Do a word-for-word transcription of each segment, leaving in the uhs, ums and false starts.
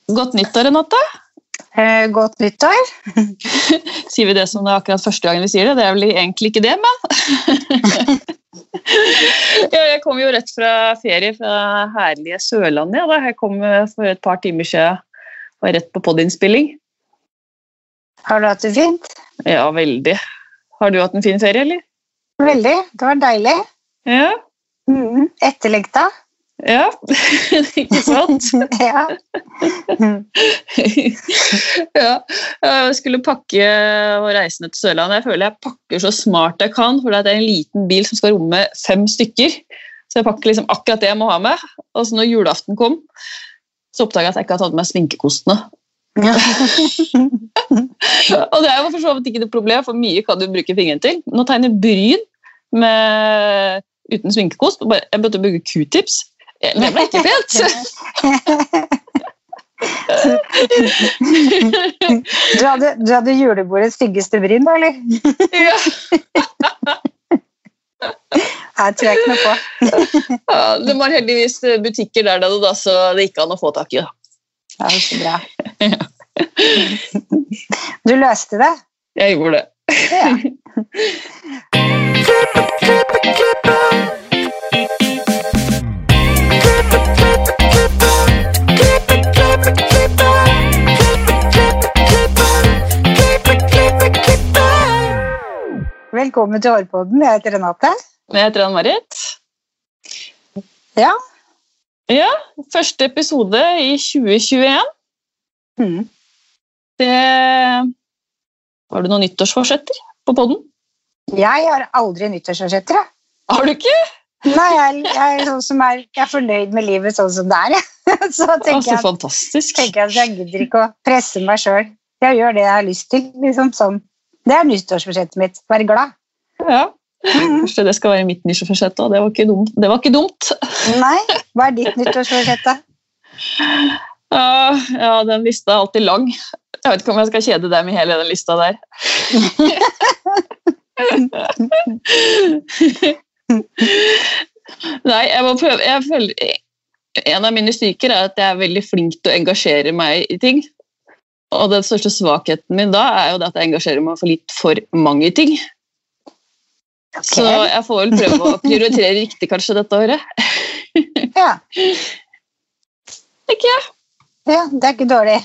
Godt nyttår, Renate. Eh, godt nyttår. Sier vi det som det er akkurat første gangen vi sier det? Det er vel egentlig ikke det, men... ja, jeg kom jo rett fra ferie fra herlige Sørlandet. Ja, da. Jeg kom for et par timer siden og rett på podinnspilling. Har du hatt det fint? Ja, veldig. Har du hatt en fin ferie, eller? Veldig. Det var deilig. Ja. Mm, etterlengta. Ja, ikke sant? ja. ja, jeg skulle pakke og reise ned til Sørlandet. Jeg føler jeg pakker så smart jeg kan, for det er en liten bil som skal romme fem stykker. Så jeg pakker liksom akkurat det jeg må ha med. Og så når julaften kom, så oppdaget jeg at jeg ikke har tatt med sminkekostene. Ja. og det er jo for så vidt ikke det problem, for mye kan du bruke fingeren til. Nå tegner bryn med, uten sminkekost, jeg burde bruke Q-tips. Det ble ikke pent. du, hadde, du hadde julebordets styggeste bryn, da, eller? ja. Jeg tror jeg ikke noe på. ja, det var heldigvis butikker der, da, så det gikk an å få tak i. Da. Ja, det er så bra. Du løste det? Jeg gjorde det. Ja. Velkommen til Hårpodden. Jeg heter Renate. Jeg heter Ann-Marit. Ja. Ja, første episode i tjue tjueen. Mm. Det... Har du noen nyttårsforsetter på podden? Jeg har aldri nyttårsforsetter. Har du ikke? Nei, jeg, jeg, er sånn som er, jeg er fornøyd med livet sånn som det er. Så tenker altså, jeg, fantastisk. tenker jeg at jeg gidder ikke å presse meg selv. Jeg gjør det jeg har lyst til. Liksom sånn. Det er nyttårsforsettet mitt. Være glad. Ja, kanskje det skal være mitt nyttårsforsett også. Det var ikke dumt. Det var ikke dumt. Nei, hva er ditt nyttårsforsett da? Ja, ja, den lista er alltid lang. Jeg vet ikke om jeg skal kjede deg med hele den lista der. Nei, jeg må prøve. Jeg føler, en av mine styrker er at jeg er veldig flink til å engasjere meg i ting. Og den største svakheten min da er jo det at jeg engasjerer meg for litt for mange ting. Okay. Så jeg får vel prøve å prioritere riktig kanskje dette året. ja. Ikke jeg? Ja, det er ikke dårlig.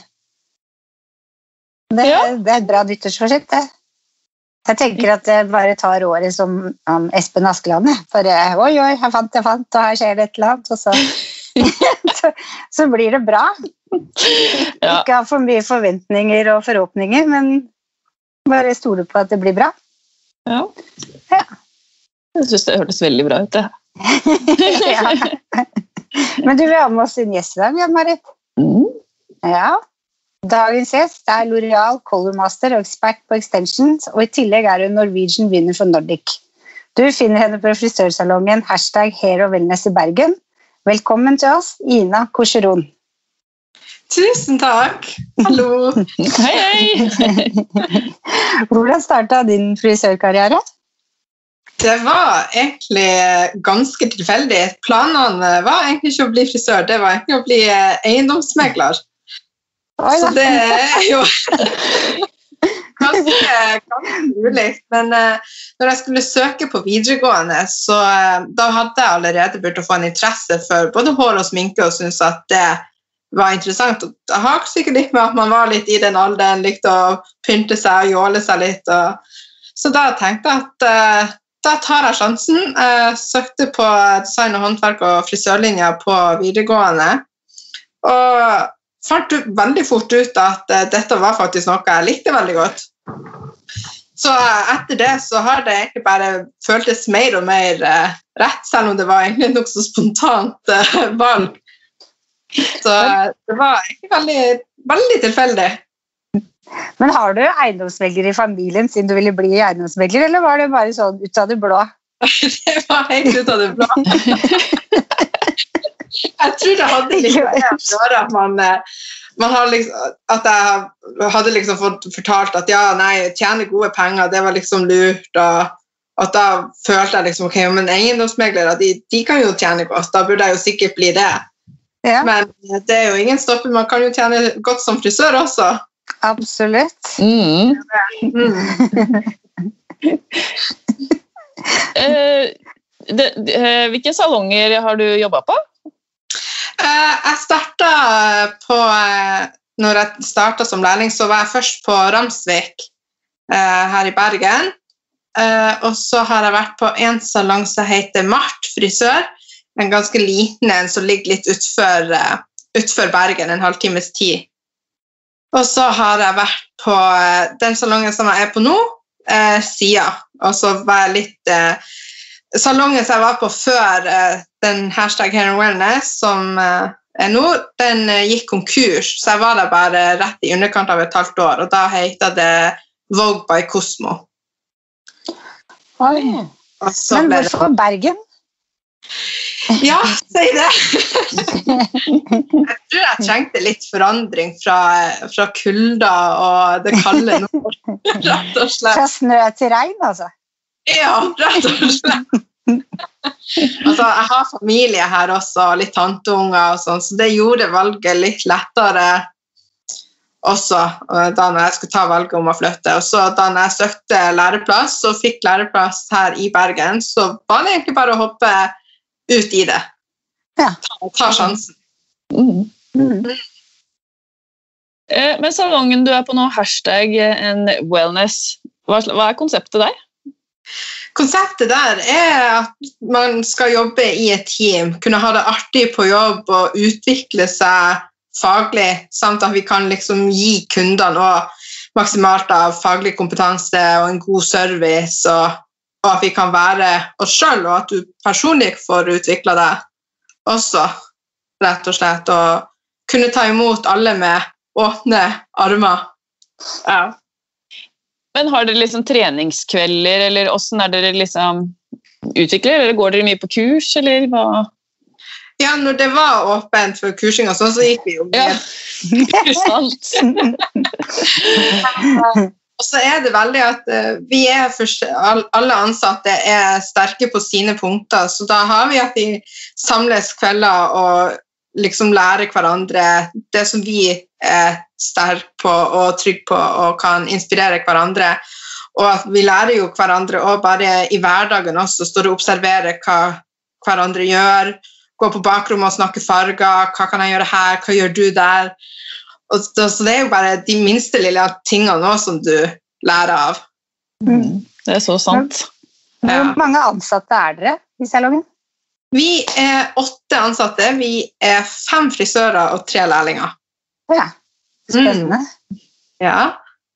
Det, ja. det er et bra nyttårsforsett, det. Jeg tenker at det bare tar året som um, Espen Askeland. Bare, oi, oi, jeg fant, jeg fant, og her skjer det et eller annet, og så, så, så blir det bra. Ja. Ikke ha for mye forventninger og forhåpninger, men bare stole på at det blir bra. Ja. Ja. Jeg synes det hørtes veldig bra ut, det. ja. Men du vil ha med oss en gjest i dag, Jan-Marit? Mm. Ja. Dagens gjest er L'Oreal Color Master og ekspert på extensions, og i tillegg er hun Norwegian winner for Nordic. Du finner henne på frisørsalongen hashtag Hair og Wellness i Bergen. Velkommen til oss, Ina Korseron. Tusen takk. Hallo. hei, hei. Hvordan startet din frisørkarriere? Det var egentlig ganske tilfeldig. Planene var egentlig ikke å bli frisør, det var egentlig å bli eiendomsmegler. Oi, så det er jo ganske, ganske ulikt. Men uh, når jeg skulle søke på videregående, så uh, da hadde jeg allerede begynt å få en interesse for både hår og sminke, og syntes at det var interessant. Jeg har sikkert litt med at man var litt i den alderen, likte å pynte seg og jåle seg litt. Og... Så da tenkte jeg at uh, da tar jeg sjansen. Jeg søkte på design og håndverk og frisørlinja på videregående, og fant veldig fort ut at uh, dette var faktisk noe jeg likte veldig godt. Så uh, etter det så har det egentlig bare føltes mer og mer uh, rett, selv om det var egentlig noe så spontant uh, valg. Så uh, det var egentlig veldig, veldig tilfeldig. Men har du eiendomsmegler i familien siden du ville bli eiendomsmegler, eller var det bare sånn ut av det blå? Det var helt ut av det blå. Jeg tror det hadde liksom det å gjøre at man, man har liksom, at jeg hadde liksom fått fortalt at ja, nei, tjene gode penger, det var liksom lurt, og at da følte jeg liksom, ok, men eiendomsmeglere, de, de kan jo tjene godt, da burde jeg jo sikkert bli det. Ja, Men det er jo ingen stopper, man kan jo tjene godt som frisør også. absolutt. Mm. Mm. Eh, det, eh, hvilke salonger har du jobbet på? Eh, jeg startet på, eh, når jeg startet som lærling, så var jeg først på Ramsvik eh, her i Bergen. Eh, og så har jeg vært på en salong som heter Mart Frisør, en ganske liten en som ligger litt utfor, eh, utfor Bergen, en halvtimes tid. Og så har jeg vært på eh, den salongen som jeg er på nå, eh, Sia. Og så var jeg litt... Eh, salongen som jeg var på før eh, den hashtag Hair and Wellness, som eh, er nå, den eh, gikk konkurs, så jeg var der bare rett i underkant av et halvt år, og da heter det Vogue by Cosmo. Oi. Og så Men ble det... hvorfor Bergen? Ja, si det! Jeg tror jeg trengte litt forandring fra, fra kulda og det kalde nord, rett og slett. Fra snø til regn, altså. Ja, rett og slett. Altså, jeg har familie her også, litt tanteunger og sånn, så det gjorde valget litt lettere også, da når jeg skulle ta valget om å flytte. Og så da når jeg søkte læreplass, og fikk læreplass her i Bergen, så var det egentlig bare å hoppe ut i det. Ja. Ta, ta sjansen. Mm. Mm. Eh, men salongen du er på nå, hashtag and wellness, hva, hva er konseptet der? Konseptet der er at man skal jobbe i et team, kunne ha det artig på jobb og utvikle seg faglig, samt at vi kan liksom gi kundene også maksimalt av faglig kompetanse og en god service, og, og at vi kan være oss selv, og at du personlig får utviklet deg også, rett og slett, og kunne ta imot alle med åpne armer. Ja. Men har dere liksom treningskvelder, eller hvordan er dere liksom utvikler, eller går dere mye på kurs, eller hva? Ja, når det var åpent for kursing og sånn, så gikk vi jo Ja, med. ikke sant? Og så er det veldig at uh, vi er for, alle ansatte er sterke på sine punkter, så da har vi at vi samles kvelder og liksom lærer hverandre det som vi er sterke på og trygge på og kan inspirere hverandre. Og at vi lærer jo hverandre og bare i hverdagen også står og observerer hva hverandre gjør, gå på bakrommet og snakke farger, hva kan jeg gjøre her, hva gjør du der? Og så, så det er jo bare de minste lille tingene også som du lærer av. Mm. Det er så sant. Hvor Ja. mange ansatte er dere i salongen? Vi er åtte ansatte, vi er fem frisører og tre lærlinger. Ja, spennende. Ja.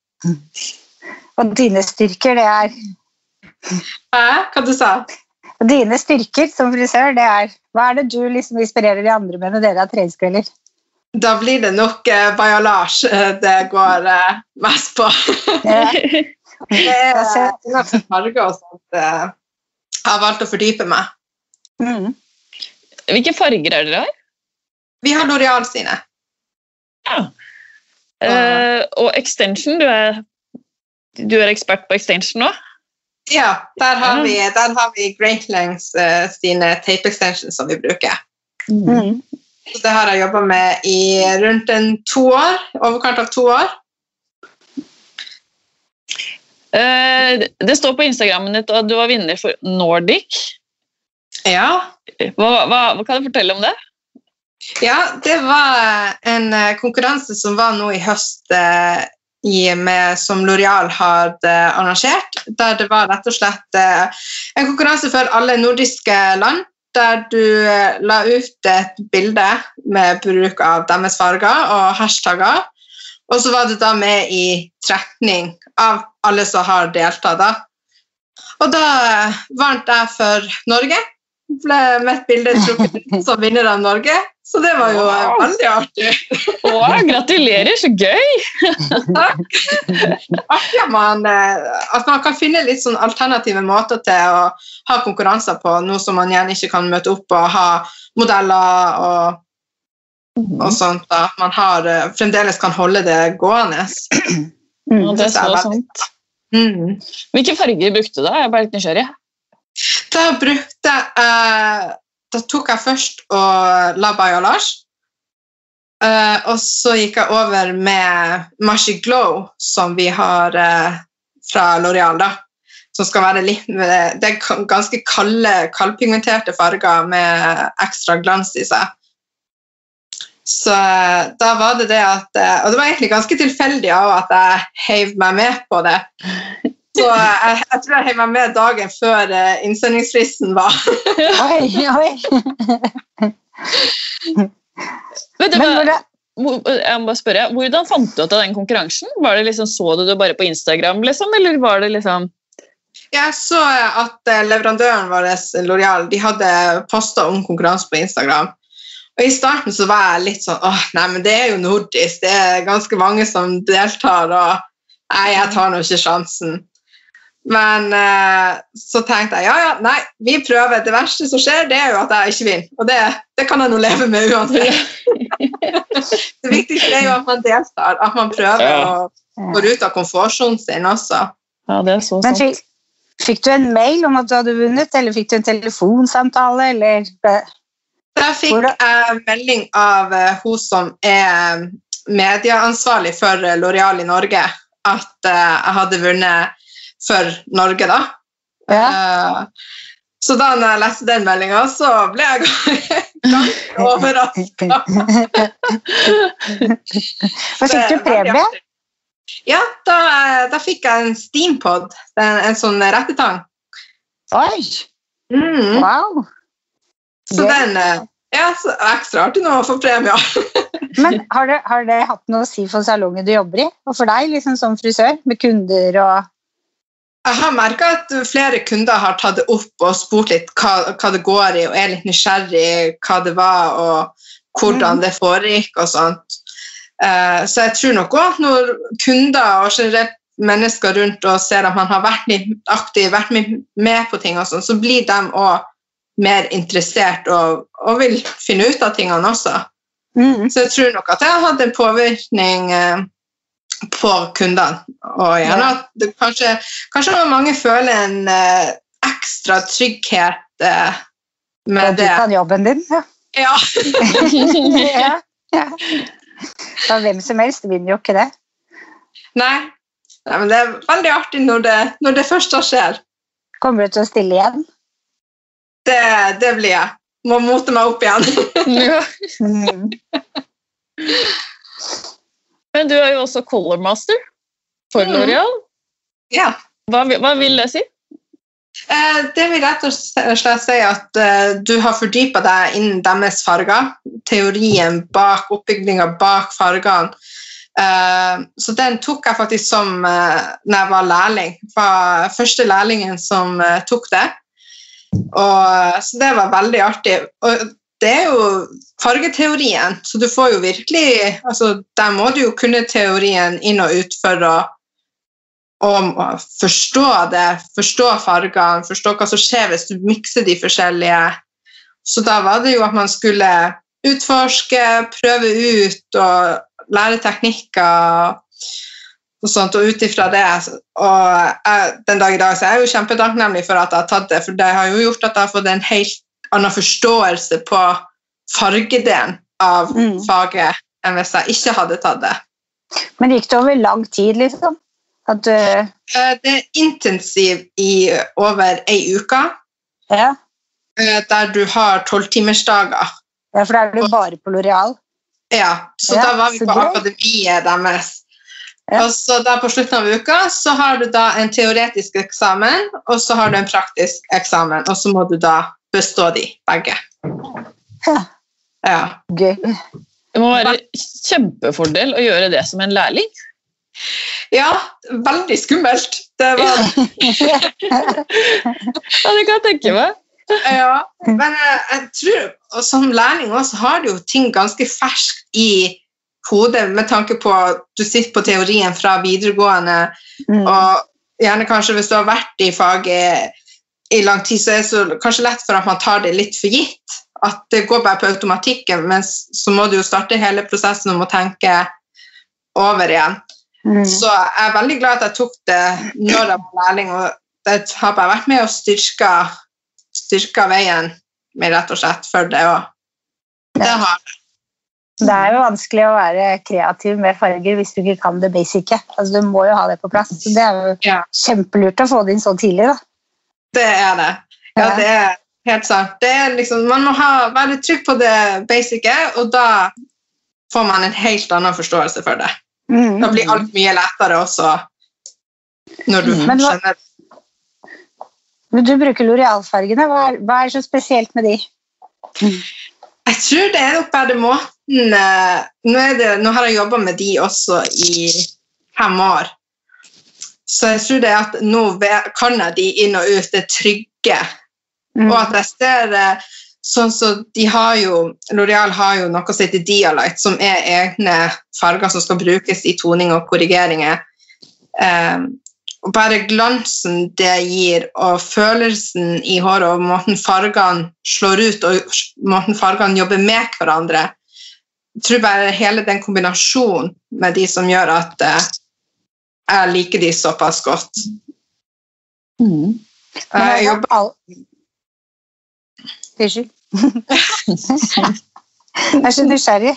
Og dine styrker, det er... Hæ? Hva du sa? Og dine styrker som frisør, det er... Hva er det du liksom inspirerer de andre med når dere har treningskvelder? Da blir det nok uh, bajalage uh, det går uh, mest på. Ja. Det er uh, farger og sånt. Uh, jeg har valgt å fordype meg. Mm. Hvilke farger er dere her? Vi har L'Oreal sine. Ja. Eh, og extension, du er, du er ekspert på extension nå? Ja, der har vi, der har vi Great Lengths uh, sine tape extensions som vi bruker. Mm. Så det har jeg jobbet med i rundt en to år, overkant av to år. Eh, det står på Instagrammen ditt at du var vinner for Nordic. Ja. Hva, hva, hva kan du fortelle om det? Ja, det var en uh, konkurranse som var nå i høst uh, i, med, som L'Oreal hadde uh, arrangert, der det var rett og slett uh, en konkurranse for alle nordiske land, der du uh, la ut et bilde med bruk av deres farger og hashtagger, og så var det da med i trekning av alle som har deltatt da. Og da uh, vant jeg for Norge, ble mitt bilde trukket ut som vinner av Norge, så det var jo wow. Veldig artig. Åh, gratulerer, så gøy! Takk. Artig at man, at man kan finne litt sånn alternative måter til å ha konkurranser på, noe som man gjerne ikke kan møte opp og ha modeller og, og sånt, da. Man har, fremdeles kan holde det gående. Mm, det er så sant. Mm. Hvilke farger brukte du da? Jeg er bare litt nysgjerrig. Da brukte jeg, da tok jeg først og la bajalage, Uh, og så gikk jeg over med Mashi Glow, som vi har uh, fra L'Oreal, da. Som skal være litt, det er ganske kalde, kaldpigmenterte farger med ekstra glans i seg. Så uh, da var det det at, uh, og det var egentlig ganske tilfeldig av at jeg heiv meg med på det. Så uh, jeg, jeg tror jeg heiv meg med dagen før uh, innsendingsfristen var. Oi, oi. Vet du hva, jeg må bare spørre, hvordan fant du ut av den konkurransen? Var det liksom, så du det bare på Instagram, liksom, eller var det liksom... Jeg så at leverandøren vår, L'Oreal, de hadde postet om konkurranse på Instagram. Og i starten så var jeg litt sånn, åh, nei, men det er jo nordisk, det er ganske mange som deltar, og nei, jeg tar nå ikke sjansen. Men eh, så tenkte jeg, ja, ja, nei, vi prøver. Det verste som skjer, det er jo at jeg ikke vinner. Og det, det kan jeg nå leve med uansett. Det viktigste er jo at man deltar, at man prøver ja. Å gå ut av komfortsonen sin også. Ja, det er så sant. Men fikk, fikk du en mail om at du hadde vunnet, eller fikk du en telefonsamtale, eller... Da fikk jeg melding av uh, hun som er medieansvarlig for L'Oreal i Norge, at uh, jeg hadde vunnet for Norge da. Ja. Uh, så da når jeg leste den meldingen, så ble jeg ganske overrasket. Hva fikk du premie? Ja, da, da fikk jeg en Steampod, en, en sånn rettetang. Oi! Mm. Wow! Så den, ja, så ekstra artig nå å få premie. Men har det, har det hatt noe å si for salongen du jobber i? Og for deg, liksom som frisør, med kunder og... Jeg har merket at flere kunder har tatt det opp og spurt litt hva, hva det går i, og er litt nysgjerrig hva det var, og hvordan det foregikk og sånt. Uh, så jeg tror nok også når kunder og generelt mennesker rundt og ser at man har vært litt aktiv, vært med på ting og sånt, så blir de også mer interessert og, og vil finne ut av tingene også. Mm. Så jeg tror nok at jeg har hatt en påvirkning uh, på kundene, og gjerne at det, kanskje, kanskje mange føler en uh, ekstra trygghet uh, med og det. Og du kan jobben din, ja. Ja. ja, ja. Da hvem som helst vinner jo ikke det. Nei, Nei men det er veldig artig når det, når det først skjer. Kommer du til å stille igjen? Det, det blir jeg. Må mote meg opp igjen. Ja. Mm. Men du er jo også color master for L'Oreal. Ja. Hva, hva vil det si? Eh, det vil rett og slett si at eh, du har fordypet deg innen deres farger, teorien bak, oppbyggingen bak fargene. Eh, så den tok jeg faktisk som eh, når jeg var lærling. Var første lærlingen som eh, tok det. Og, så det var veldig artig. Og det er jo fargeteorien, så du får jo virkelig, altså der må du jo kunne teorien inn og ut for å, å forstå det, forstå fargene, forstå hva som skjer hvis du mikser de forskjellige. Så da var det jo at man skulle utforske, prøve ut og lære teknikker og sånt, og ut ifra det. Og jeg, den dag i dag så er jeg jo kjempetakknemlig for at jeg har tatt det, for det har jo gjort at jeg har fått en helt annen forståelse på fargedelen av mm. faget enn hvis jeg ikke hadde tatt det. Men gikk det over lang tid, liksom? At du... Det er intensiv i over en uke, ja. Der du har tolv-timersdager. Ja, for da er du bare på L'Oreal. Ja, så ja, da var vi på det. Akademiet deres. Ja. Og så da på slutten av uka så har du da en teoretisk eksamen, og så har du en praktisk eksamen, og så må du da bestå de begge. Ja. Ja. Gøy. Det må være kjempefordel å gjøre det som en lærling. Ja, veldig skummelt. Det var... ja, det kan jeg tenke meg. Ja, men jeg tror, og som lærling også har du jo ting ganske ferskt i hodet, med tanke på at du sitter på teorien fra videregående, mm. og gjerne kanskje hvis du har vært i faget i lang tid, så er det så, kanskje lett for at man tar det litt for gitt, at det går bare på automatikken, men så må du jo starte hele prosessen om å tenke over igjen. Mm. Så jeg er veldig glad at jeg tok det når jeg var lærling, og det har bare vært med å styrke, styrke veien med rett og slett for det, og det har det. Det er jo vanskelig å være kreativ med farger hvis du ikke kan det basice. Altså, du må jo ha det på plass. Så det er jo Ja. kjempelurt å få det inn så tidlig, da. Det er det. Ja, det er helt sant. Det er liksom, man må ha, være trygg på det basice, og da får man en helt annen forståelse for det. Mm. Da blir alt mye lettere også når du Men hva- skjønner. Men du bruker L'Oreal-fargene. Hva, er- hva er så spesielt med de? Jeg tror det er nok bare måten eh, nå, er det, nå har jeg jobbet med de også i fem år. Så jeg tror det er at nå ve- kan jeg de inn og ut, det er trygge. Mm. Og at jeg ser eh, sånn så de har jo, L'Oreal har jo noe som heter Dialight, som er egne farger som skal brukes i toning og korrigeringer. Eh, og bare glansen det gir, og følelsen i håret, og måten fargene slår ut, og måten fargene jobber med hverandre. Jeg tror bare hele den kombinasjonen med de som gjør at eh, jeg liker de såpass godt. Mm. Men Jeg altså, jobber all- Unnskyld. Jeg er så nysgjerrig.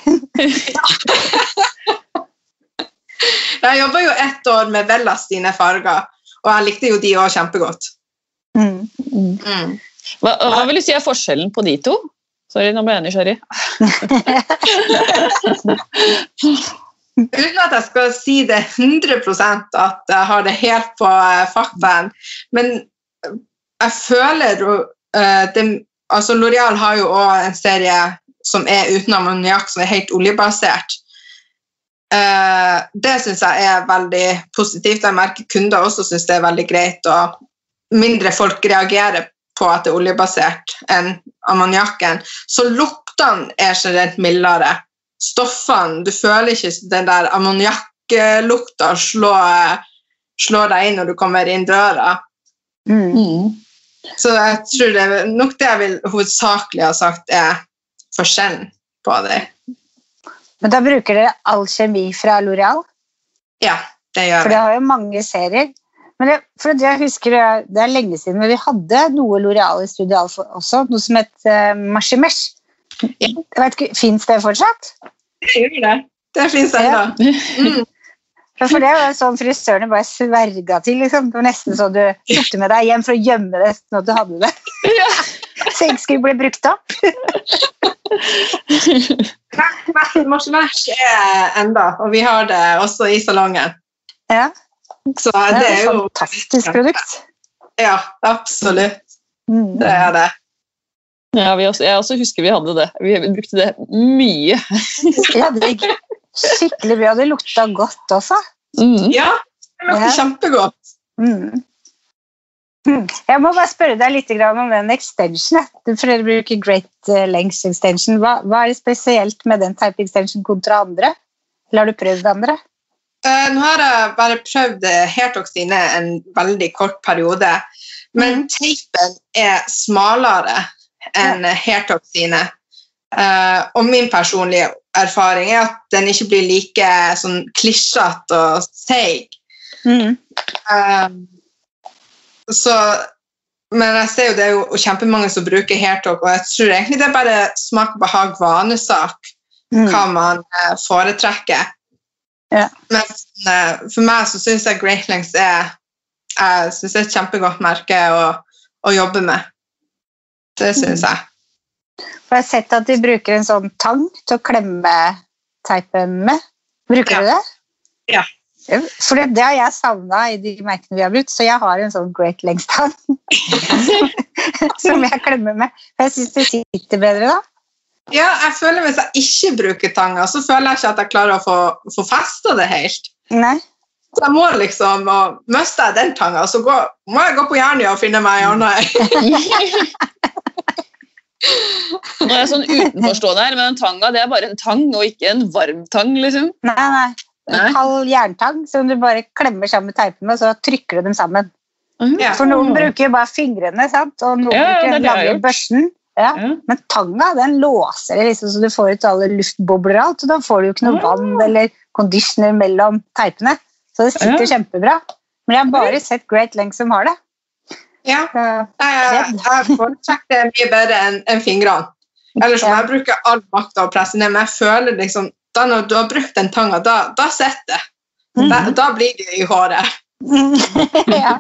Jeg jobbet jo ett år med Vellas sine farger, og jeg likte jo de også kjempegodt. Mm. Mm. Hva, hva vil du si er forskjellen på de to? Sorry, nå ble jeg nysgjerrig. Uten at jeg skal si det hundre prosent at jeg har det helt på eh, faktaen, men jeg føler uh, det, altså L'Oreal har jo også en serie som er uten ammoniakk, som er helt oljebasert. Uh, det synes jeg er veldig positivt. Jeg merker kunder også synes det er veldig greit, og mindre folk reagerer på at det er oljebasert enn ammoniakken. Så luktene er generelt mildere. Stoffene, du føler ikke den der ammoniakklukta slå, slå deg inn når du kommer inn døra. Mm. Mm. Så jeg tror det er nok det jeg vil hovedsakelig ha sagt er forskjellen på det. Men da bruker dere all kjemi fra L'Oreal, Ja, det gjør for vi. det har jo mange serier. Men det, for det jeg husker, det er- det er lenge siden, men vi hadde noe L'Oreal i studio også, noe som het uh, Machimesh. Ja. Jeg vet ikke, finnes det fortsatt? Det gjør det. Det finnes enda. Mm. For for det var jo sånn frisørene bare sverga til, liksom. Det var nesten sånn du tok det med deg hjem for å gjemme det sånn at du hadde det. Ja. Så ikke skulle bli brukt opp. Marsjevers er enda, og vi har det også i salongen. Ja, Så det det er er et jo fantastisk produkt. Ja, absolutt. Mm. Det er det. Ja, vi også, jeg også husker vi hadde det. Vi brukte det mye. Ja, det gikk skikkelig bra. Det lukta godt også. Mm. Ja, det lukter Ja. kjempegodt. Mm. Mm. Jeg må bare spørre deg litt grann om den extension. For dere bruker Great Lengths extension. Hva, hva er det spesielt med den type extension kontra andre? Eller har du prøvd andre? Eh, nå har jeg bare prøvd hairtoxine en veldig kort periode, men teipen er smalere enn hairtoxine. Eh, og min personlige erfaring er at den ikke blir like sånn klisjat og seig. Mm. Eh, så, men jeg ser jo det er jo kjempemange som bruker hairtalk, og jeg tror egentlig det er bare smak og behag, vanesak, Mm. hva man eh, foretrekker. Ja. Men eh, for meg så synes jeg Great Lengths er, jeg synes det er et kjempegodt merke å, å jobbe med. Det synes jeg. For jeg har sett at de bruker en sånn tang til å klemme teipen med. Bruker Ja. du det? Ja. For det, det har jeg savnet i de merkene vi har brukt, så jeg har en sånn Great Lengths-tang som jeg klemmer med. Jeg synes det sitter bedre da. Ja, jeg føler hvis jeg ikke bruker tanga, så føler jeg ikke at jeg klarer å få, få festet det helt. Nei. Så jeg må liksom, og mister jeg den tanga, så gå, må jeg gå på Jernia og finne meg en annen. Nå er jeg sånn utenforstående her, men en tanga det er bare en tang, og ikke en varm tang, liksom. Nei, nei. En Nei. kald jerntang som du bare klemmer sammen med teipen med, og så trykker du dem sammen. Ja. For noen bruker jo bare fingrene, sant? Og noen Ja, ja, bruker det er den det jeg har lange gjort. børsten. Ja. Ja. Men tanga, den låser det liksom, så du får ut alle luftbobler og alt, og da får du jo ikke noe Ah. vann eller conditioner mellom teipene. Så det sitter Ja. kjempebra. Men jeg har bare sett Great Lengths som har det. Ja, Så, jeg, jeg foretrekker det mye bedre enn enn fingrene. Eller som jeg bruker all makt av å presse ned, men jeg føler liksom, da når du har brukt den tanga, da, da sitter det. Da, da blir det i håret. Ja.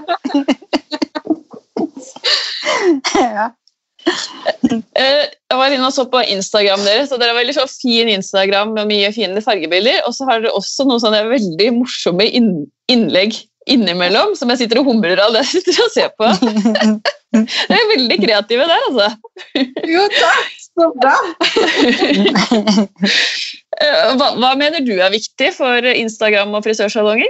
Ja. Jeg var inne og så på Instagram deres, og dere har veldig så fin Instagram med mye fine fargebilder, og så har dere også noen sånne veldig morsomme innlegg innimellom, som jeg sitter og humrer av det jeg sitter og ser på. Det er veldig kreative der, altså. Jo, takk. Så bra. Hva, hva mener du er viktig for Instagram og frisørsalonger?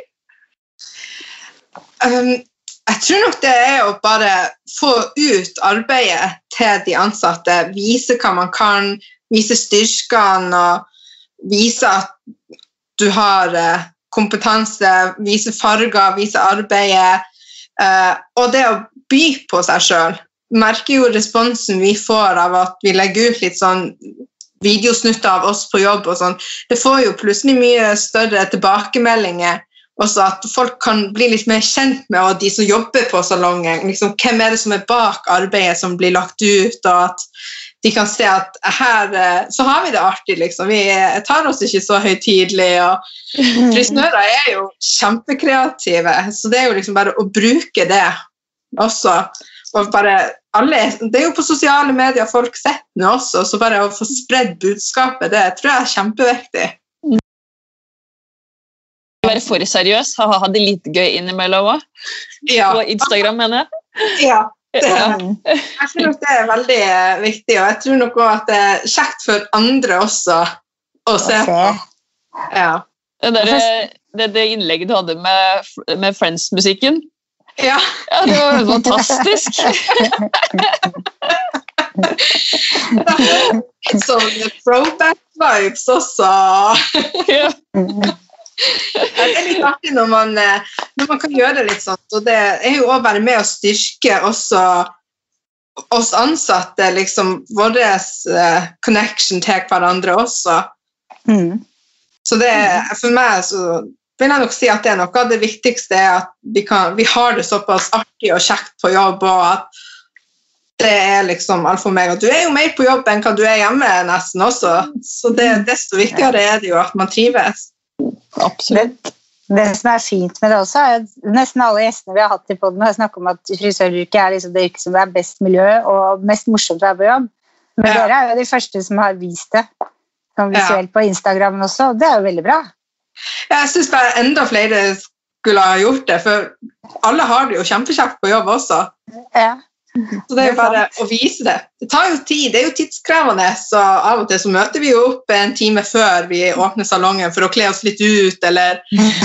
Um, jeg tror nok det er å bare få ut arbeidet til de ansatte, vise hva man kan, vise styrkene og vise at du har kompetanse, vise farger, vise arbeidet, uh, og det å by på seg selv. Merker jo responsen vi får av at vi legger ut litt sånn videosnutter av oss på jobb og sånn. Det får jo plutselig mye større tilbakemeldinger, også at folk kan bli litt mer kjent med og de som jobber på salongen, liksom, hvem er det som er bak arbeidet som blir lagt ut, og at de kan se at her så har vi det artig, liksom. Vi tar oss ikke så høytidelig, og frisører er jo kjempekreative, så det er jo liksom bare å bruke det også. Og bare alle, det er jo på sosiale medier folk sett nå også, så bare å få spredd budskapet, det tror jeg er kjempeviktig. Være for seriøs, ha, ha det litt gøy innimellom også, ja. På Instagram, mener jeg. Ja, det, jeg tror nok det er veldig viktig, og jeg tror nok også at det er kjekt for andre også å se på. Ja. Det, der, det, det innlegget du hadde med, med Friends-musikken, ja. Ja, det var jo fantastisk. Sånn throwback vibes også. Ja. Det er litt artig når man, når man kan gjøre litt sånt, og det er jo også bare med å styrke også oss ansatte, liksom vår uh, connection til hverandre også. Mm. Så det er, for meg så vil jeg nok si at det er noe av det viktigste er at vi, kan, vi har det såpass artig og kjekt på jobb, og at det er liksom alt for meg. Og du er jo mer på jobb enn hva du er hjemme nesten også, så det, desto viktigere er det jo at man trives. Absolutt. Det, det som er fint med det også, er at nesten alle gjestene vi har hatt i podden har snakket om at frisøryrket er liksom det yrket som er best miljø og mest morsomt å være på jobb. Men ja. Dere er jo de første som har vist det, som visuelt ja. På Instagram også, og det er jo veldig bra. Jeg synes bare enda flere skulle ha gjort det, for alle har det jo kjempekjekt på jobb også. Ja. Så det er jo bare å vise det. Det tar jo tid, det er jo tidskrevende, så av og til så møter vi jo opp en time før vi åpner salongen for å kle oss litt ut, eller...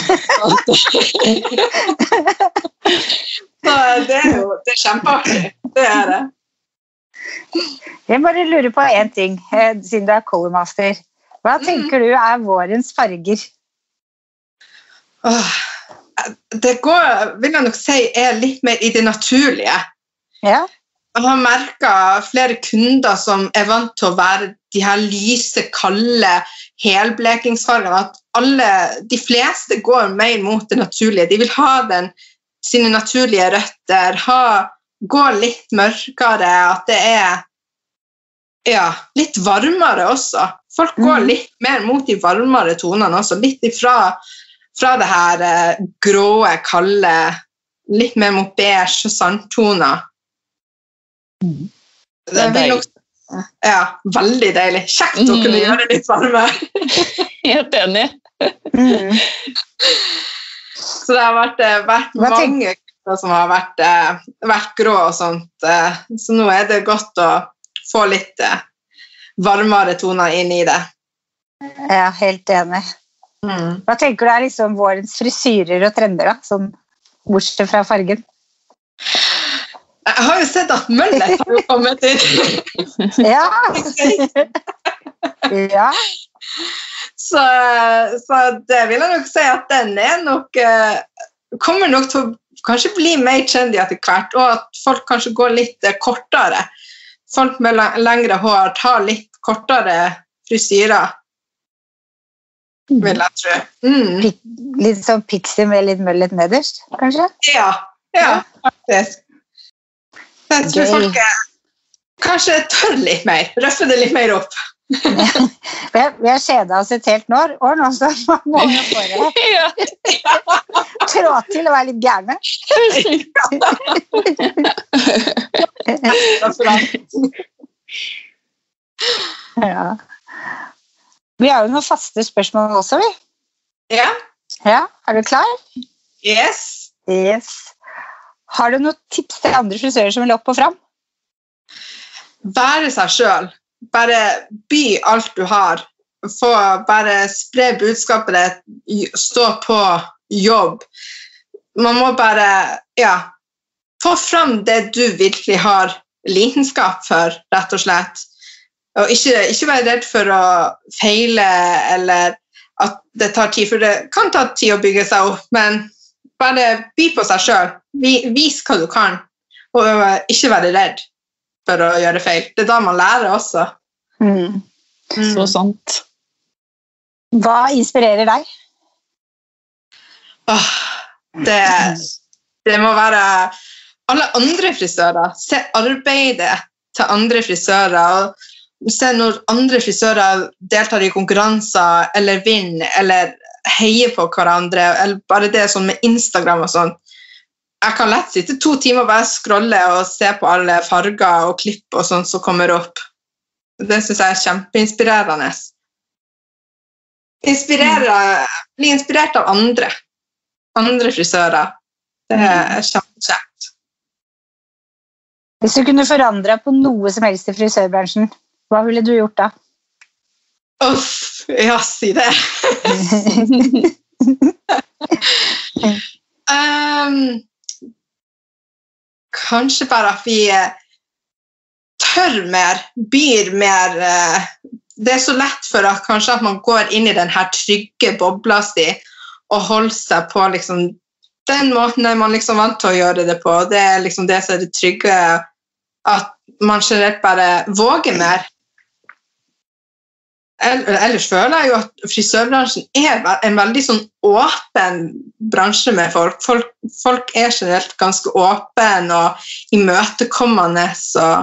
Så det er jo det er kjempeartig, det er det. Jeg bare lurer på en ting, siden du er colormaster. Hva tenker du er vårens farger? Åh, det går, vil jeg nok si, er litt mer i det naturlige. Ja. Jeg har merket flere kunder som er vant til å være de her lyse, kalde helblekingsfargene, at alle, de fleste går mer mot det naturlige. De vil ha den, sine naturlige røtter, ha, gå litt mørkere, at det er ja, litt varmere også. Folk går litt mer mot de varmere tonene også, litt ifra fra det her eh, gråe, kalde, litt mer mot beige og sandtoner. Mm. Det er deilig. Nok, ja, veldig deilig. Kjekt å kunne mm. gjøre det litt varme. Helt enig. Mm. Så det har vært, vært mange kunder som har vært, vært grå og sånt, så nå er det godt å få litt varmere toner inn i det. Ja, helt enig. Mm. Hva tenker du er liksom vårens frisyrer og trender da, sånn bortsett fra fargen? Jeg har jo sett at møllet har jo kommet ut. Ja. Ja. Så, så det vil jeg nok si at den er nok, kommer nok til å kanskje bli mer trendy etter hvert, og at folk kanskje går litt kortere. Folk med lengre hår tar litt kortere frisyrer. Vil jeg tro. Mm. Litt sånn pixie med litt møllet nederst, kanskje? Ja, ja, faktisk. Jeg tror folk er, kanskje tørre litt mer, røffe det litt mer opp. Vi har, vi har kjedet oss et helt år, år nå, så man må jo bare trå til å være litt gærne. Ja. Vi har jo noen faste spørsmål også, vi. Ja. Ja, er du klar? Yes. Yes. Har du noen tips til andre frisører som vil opp og fram? Være seg selv. Bare by alt du har. Få bare spre budskapet ditt, stå på jobb. Man må bare, ja, få fram det du virkelig har lidenskap for, rett og slett. Og ikke, ikke være redd for å feile, eller at det tar tid, for det kan ta tid å bygge seg opp, men bare by på seg selv. Vis hva du kan, og ikke være redd for å gjøre feil. Det er da man lærer også. Mm. Mm. Så sant. Hva inspirerer deg? Åh, det, det må være alle andre frisører. Se arbeidet til andre frisører, og se når andre frisører deltar i konkurranser, eller vinner, eller heier på hverandre, eller bare det sånn med Instagram og sånn. Jeg kan lett sitte to timer og bare scrolle og se på alle farger og klipp og sånt som kommer opp. Det synes jeg er kjempeinspirerende. Inspirerer, bli inspirert av andre. Andre frisører. Det er kjempekjekt. Hvis du kunne forandre på noe som helst i frisørbransjen, hva ville du gjort da? Uff, ja, si det. um, kanskje bare at vi tør mer, byr mer. Det er så lett for at kanskje at man går inn i den her trygge bobla si og holder seg på liksom, den måten er man liksom vant til å gjøre det på. Det er liksom det som er det trygge, at man generelt bare våger mer. Ellers føler jeg jo at frisørbransjen er en veldig sånn åpen bransje med folk. Folk, folk er generelt ganske åpen og imøtekommende, så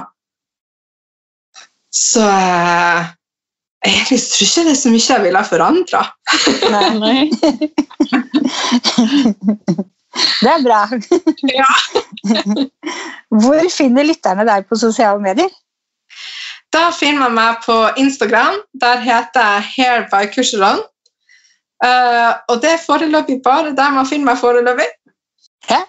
så jeg tror ikke det er så mye jeg vil ha forandret. Nei, nei. Det er bra. Ja. Hvor finner lytterne deg på sosiale medier? Da finner man meg på Instagram. Der heter jeg Hair by Kurseland. Uh, og det er foreløpig bare der man finner meg foreløpig. Ja.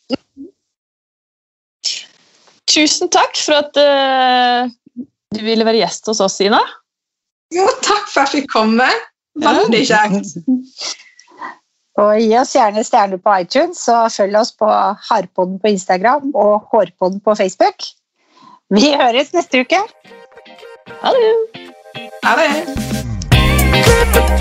Tusen takk for at uh, du ville være gjest hos oss, Ina. Jo, takk for at jeg fikk komme. Veldig kjekt. Og gi oss gjerne stjerner på iTunes, og følg oss på Harpodden på Instagram og Hårpodden på Facebook. Vi høres neste uke. Ha det! Ha det!